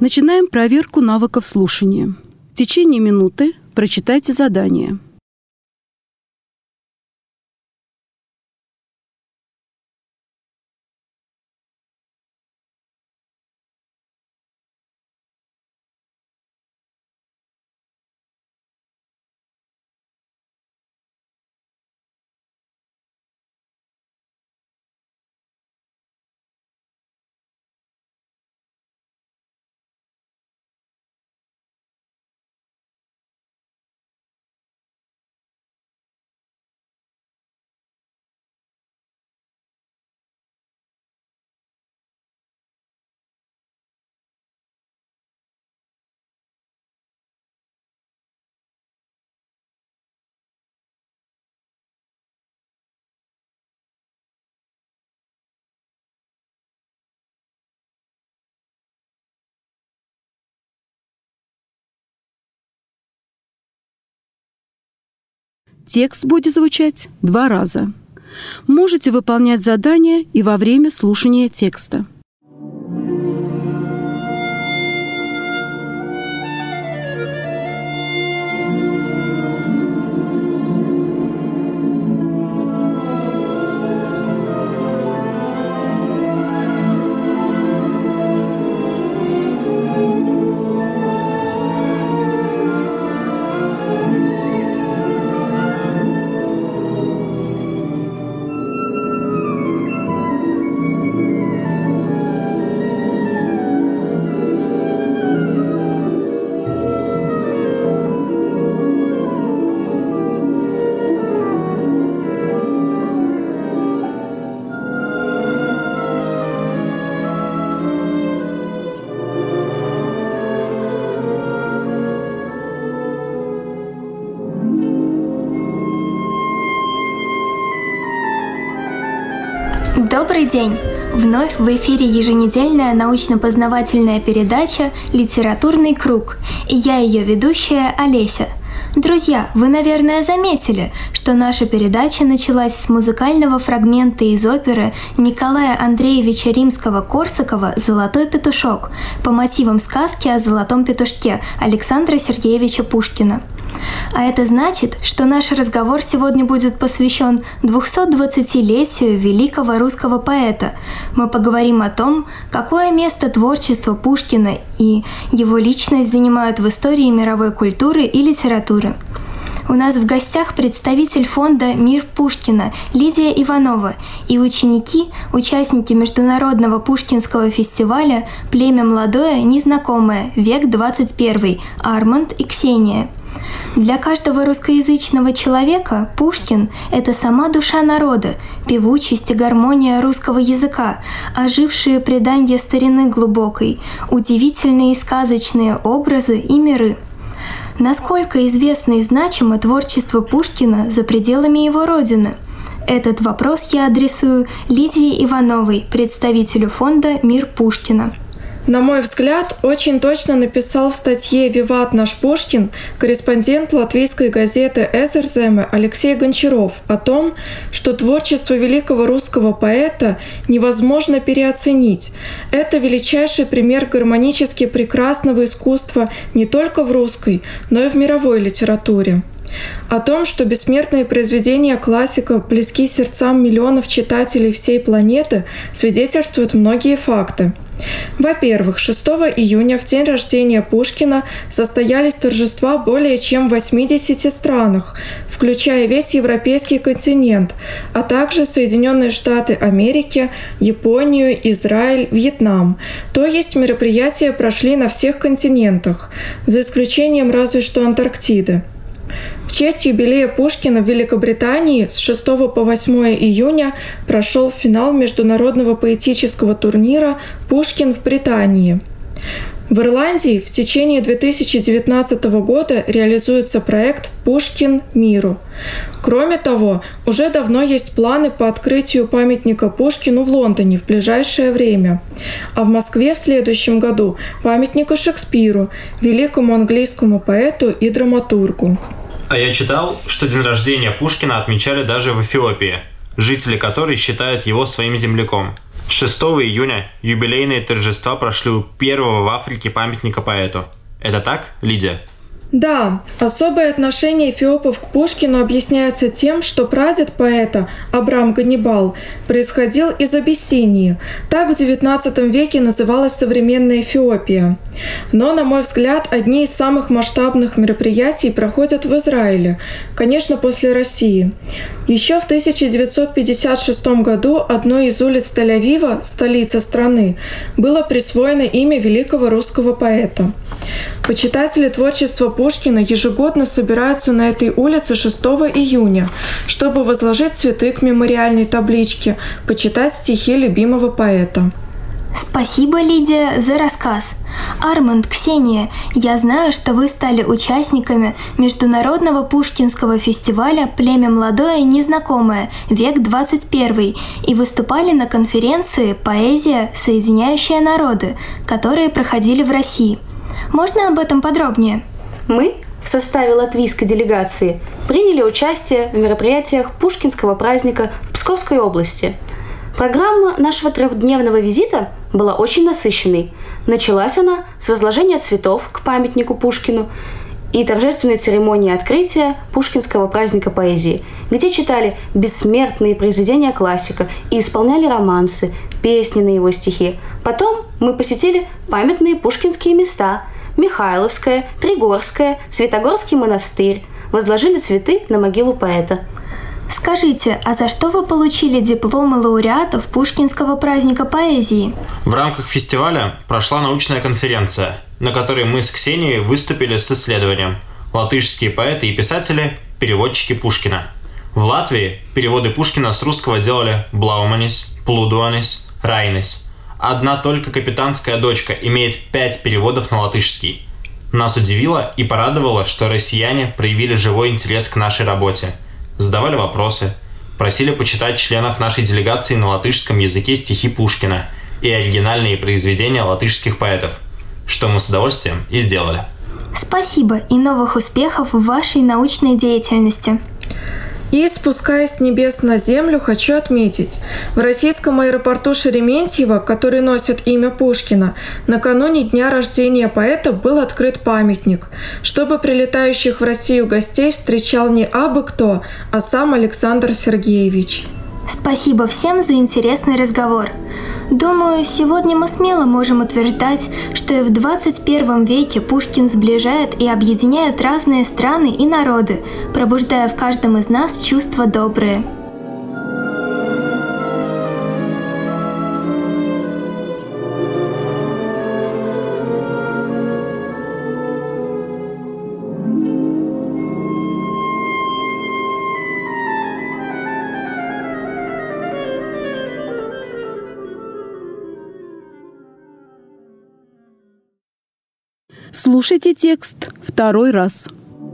Начинаем проверку навыков слушания. В течение минуты прочитайте задание. Текст будет звучать 2 раза. Можете выполнять задания и во время слушания текста. Добрый день! Вновь в эфире еженедельная научно-познавательная передача «Литературный круг», и я ее ведущая Олеся. Друзья, вы, наверное, заметили, что наша передача началась с музыкального фрагмента из оперы Николая Андреевича Римского-Корсакова «Золотой петушок» по мотивам сказки о золотом петушке Александра Сергеевича Пушкина. А это значит, что наш разговор сегодня будет посвящен 220-летию великого русского поэта. Мы поговорим о том, какое место творчество Пушкина и его личность занимают в истории мировой культуры и литературы. У нас в гостях представитель фонда «Мир Пушкина» Лидия Иванова и участники Международного Пушкинского фестиваля «Племя молодое, незнакомое. Век 21. Арманд и Ксения». Для каждого русскоязычного человека Пушкин – это сама душа народа, певучесть и гармония русского языка, ожившие преданья старины глубокой, удивительные и сказочные образы и миры. Насколько известно и значимо творчество Пушкина за пределами его родины? Этот вопрос я адресую Лидии Ивановой, представителю фонда «Мир Пушкина». На мой взгляд, очень точно написал в статье «Виват наш Пушкин» корреспондент латвийской газеты «Эзерземе» Алексей Гончаров о том, что творчество великого русского поэта невозможно переоценить. Это величайший пример гармонически прекрасного искусства не только в русской, но и в мировой литературе. О том, что бессмертные произведения классика близки сердцам миллионов читателей всей планеты, свидетельствуют многие факты. Во-первых, 6 июня, в день рождения Пушкина, состоялись торжества более чем в 80 странах, включая весь европейский континент, а также Соединенные Штаты Америки, Японию, Израиль, Вьетнам. То есть мероприятия прошли на всех континентах, за исключением разве что Антарктиды. В честь юбилея Пушкина в Великобритании с 6 по 8 июня прошел финал международного поэтического турнира «Пушкин в Британии». В Ирландии в течение 2019 года реализуется проект «Пушкин миру». Кроме того, уже давно есть планы по открытию памятника Пушкину в Лондоне в ближайшее время. А в Москве в следующем году памятника Шекспиру, великому английскому поэту и драматургу. А я читал, что день рождения Пушкина отмечали даже в Эфиопии, жители которой считают его своим земляком. 6 июня юбилейные торжества прошли у первого в Африке памятника поэту. Это так, Лидия? Да, особое отношение эфиопов к Пушкину объясняется тем, что прадед поэта, Абрам Ганнибал, происходил из Абиссинии. Так в XIX веке называлась современная Эфиопия. Но, на мой взгляд, одни из самых масштабных мероприятий проходят в Израиле, конечно, после России. Еще в 1956 году одной из улиц Тель-Авива, столицы страны, было присвоено имя великого русского поэта. Почитатели творчества Пушкина ежегодно собираются на этой улице 6 июня, чтобы возложить цветы к мемориальной табличке, почитать стихи любимого поэта. Спасибо, Лидия, за рассказ. Арманд, Ксения, я знаю, что вы стали участниками Международного Пушкинского фестиваля «Племя молодое, незнакомое. Век 21» и выступали на конференции «Поэзия, соединяющая народы», которые проходили в России. Можно об этом подробнее? Мы в составе латвийской делегации приняли участие в мероприятиях Пушкинского праздника в Псковской области. Программа нашего 3-дневного визита была очень насыщенной. Началась она с возложения цветов к памятнику Пушкину и торжественной церемонии открытия Пушкинского праздника поэзии, где читали бессмертные произведения классика и исполняли романсы, песни на его стихи. Потом мы посетили памятные пушкинские места – Михайловское, Тригорское, Святогорский монастырь, возложили цветы на могилу поэта. Скажите, а за что вы получили дипломы лауреатов Пушкинского праздника поэзии? В рамках фестиваля прошла научная конференция, на которой мы с Ксенией выступили с исследованием «Латышские поэты и писатели, переводчики Пушкина». В Латвии переводы Пушкина с русского делали Блауманис, Плудуанис, Райнис. Одна только «Капитанская дочка» имеет 5 переводов на латышский. Нас удивило и порадовало, что россияне проявили живой интерес к нашей работе. Задавали вопросы, просили почитать членов нашей делегации на латышском языке стихи Пушкина и оригинальные произведения латышских поэтов, что мы с удовольствием и сделали. Спасибо и новых успехов в вашей научной деятельности. И, спускаясь с небес на землю, хочу отметить, в российском аэропорту Шереметьево, который носит имя Пушкина, накануне дня рождения поэта был открыт памятник, чтобы прилетающих в Россию гостей встречал не абы кто, а сам Александр Сергеевич. Спасибо всем за интересный разговор. Думаю, сегодня мы смело можем утверждать, что и в 21 веке Пушкин сближает и объединяет разные страны и народы, пробуждая в каждом из нас чувства добрые. Слушайте текст 2 раз.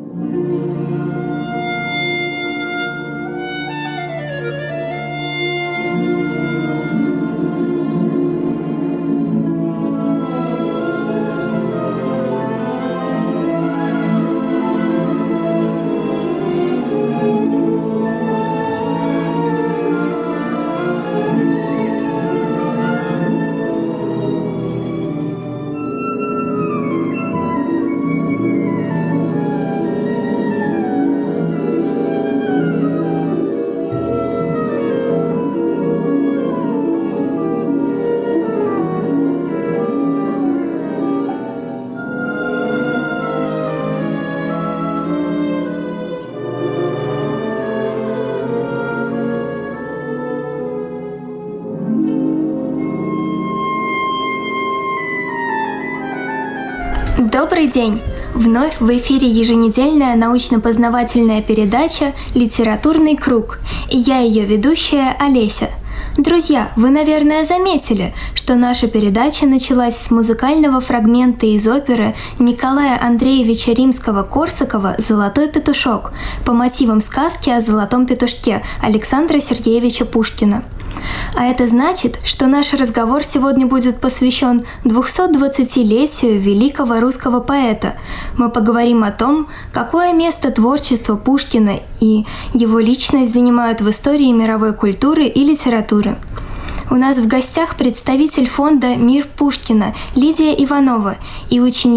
Добрый день! Вновь в эфире еженедельная научно-познавательная передача «Литературный круг», и я ее ведущая Олеся. Друзья, вы, наверное, заметили, что наша передача началась с музыкального фрагмента из оперы Николая Андреевича Римского-Корсакова «Золотой петушок» по мотивам сказки о золотом петушке Александра Сергеевича Пушкина. А это значит, что наш разговор сегодня будет посвящен 220-летию великого русского поэта. Мы поговорим о том, какое место творчество Пушкина и его личность занимают в истории мировой культуры и литературы. У нас в гостях представитель фонда «Мир Пушкина» Лидия Иванова и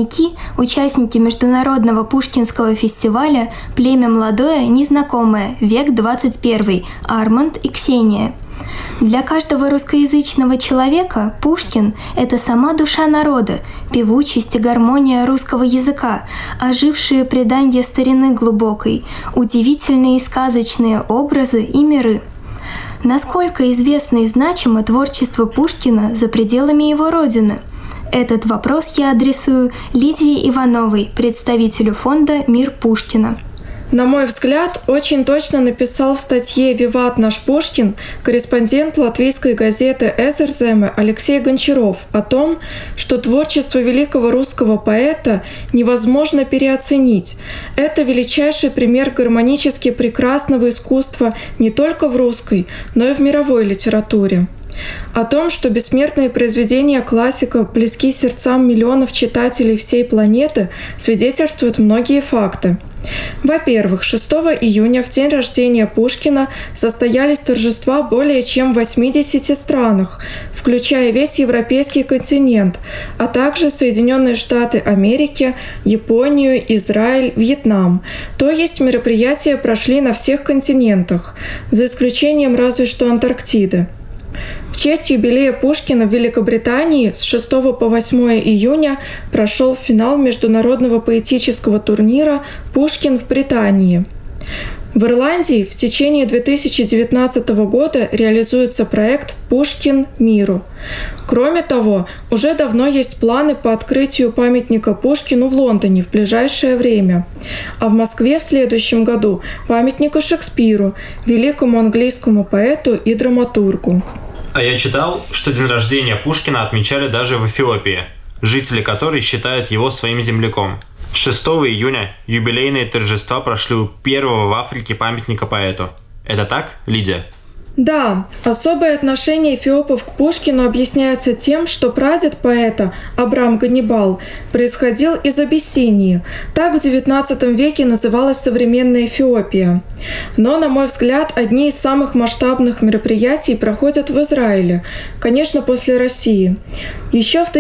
участники Международного Пушкинского фестиваля «Племя молодое, незнакомое. Век 21» Арманд и Ксения. Для каждого русскоязычного человека Пушкин – это сама душа народа, певучесть и гармония русского языка, ожившие предания старины глубокой, удивительные и сказочные образы и миры. Насколько известно и значимо творчество Пушкина за пределами его родины? Этот вопрос я адресую Лидии Ивановой, представителю фонда «Мир Пушкина». На мой взгляд, очень точно написал в статье «Виват наш Пушкин» корреспондент латвийской газеты «Эзерземе» Алексей Гончаров о том, что творчество великого русского поэта невозможно переоценить. Это величайший пример гармонически прекрасного искусства не только в русской, но и в мировой литературе. О том, что бессмертные произведения классиков близки сердцам миллионов читателей всей планеты, свидетельствуют многие факты. Во-первых, 6 июня, в день рождения Пушкина, состоялись торжества более чем в 80 странах, включая весь европейский континент, а также Соединенные Штаты Америки, Японию, Израиль, Вьетнам. То есть мероприятия прошли на всех континентах, за исключением разве что Антарктиды. В честь юбилея Пушкина в Великобритании с 6 по 8 июня прошел финал международного поэтического турнира «Пушкин в Британии». В Ирландии в течение 2019 года реализуется проект «Пушкин миру». Кроме того, уже давно есть планы по открытию памятника Пушкину в Лондоне в ближайшее время. А в Москве в следующем году памятника Шекспиру, великому английскому поэту и драматургу. А я читал, что день рождения Пушкина отмечали даже в Эфиопии, жители которой считают его своим земляком. 6 июня юбилейные торжества прошли у первого в Африке памятника поэту. Это так, Лидия? Да, особое отношение эфиопов к Пушкину объясняется тем, что прадед поэта, Абрам Ганнибал, происходил из Абиссинии. Так в XIX веке называлась современная Эфиопия. Но, на мой взгляд, одни из самых масштабных мероприятий проходят в Израиле, конечно, после России. Еще в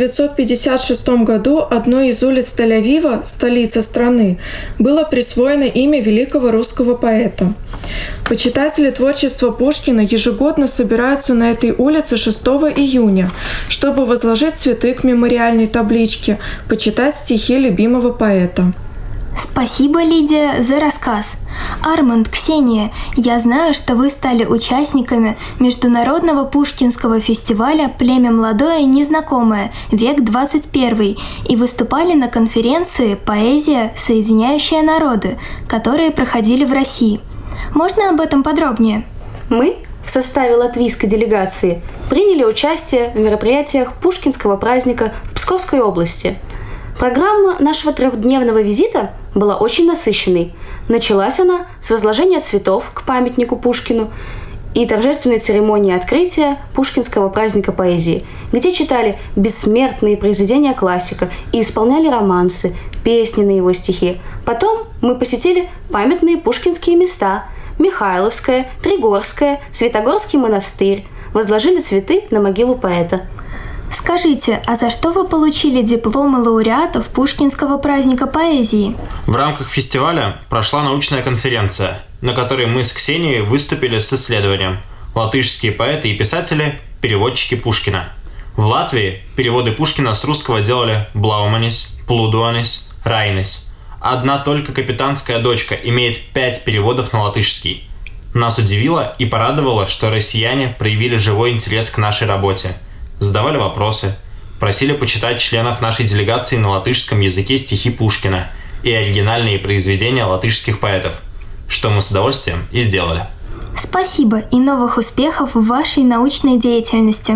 1956 году одной из улиц Тель-Авива, столицы страны, было присвоено имя великого русского поэта. Почитатели творчества Пушкина ежегодно собираются на этой улице 6 июня, чтобы возложить цветы к мемориальной табличке, почитать стихи любимого поэта. Спасибо, Лидия, за рассказ. Арманд, Ксения, я знаю, что вы стали участниками Международного Пушкинского фестиваля «Племя молодое, незнакомое. Век 21» и выступали на конференции «Поэзия, соединяющая народы», которые проходили в России. Можно об этом подробнее? Мы в составе латвийской делегации приняли участие в мероприятиях Пушкинского праздника в Псковской области. Программа нашего 3-дневного визита была очень насыщенной. Началась она с возложения цветов к памятнику Пушкину и торжественной церемонии открытия Пушкинского праздника поэзии, где читали бессмертные произведения классика и исполняли романсы, песни на его стихи. Потом мы посетили памятные пушкинские места – Михайловское, Тригорское, Святогорский монастырь, возложили цветы на могилу поэта. Скажите, а за что вы получили дипломы лауреатов Пушкинского праздника поэзии? В рамках фестиваля прошла научная конференция, на которой мы с Ксенией выступили с исследованием «Латышские поэты и писатели, переводчики Пушкина». В Латвии переводы Пушкина с русского делали Блауманис, Плудуанис, Райнис. Одна только «Капитанская дочка» имеет 5 переводов на латышский. Нас удивило и порадовало, что россияне проявили живой интерес к нашей работе. Задавали вопросы, просили почитать членов нашей делегации на латышском языке стихи Пушкина и оригинальные произведения латышских поэтов, что мы с удовольствием и сделали. Спасибо и новых успехов в вашей научной деятельности.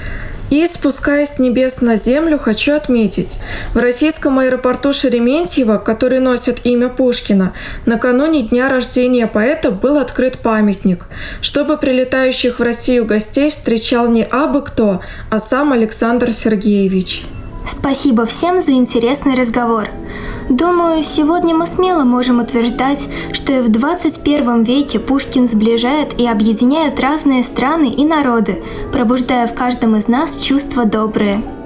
И, спускаясь с небес на землю, хочу отметить, в российском аэропорту Шереметьево, который носит имя Пушкина, накануне дня рождения поэта был открыт памятник, чтобы прилетающих в Россию гостей встречал не абы кто, а сам Александр Сергеевич. Спасибо всем за интересный разговор. Думаю, сегодня мы смело можем утверждать, что и в 21 веке Пушкин сближает и объединяет разные страны и народы, пробуждая в каждом из нас чувства добрые.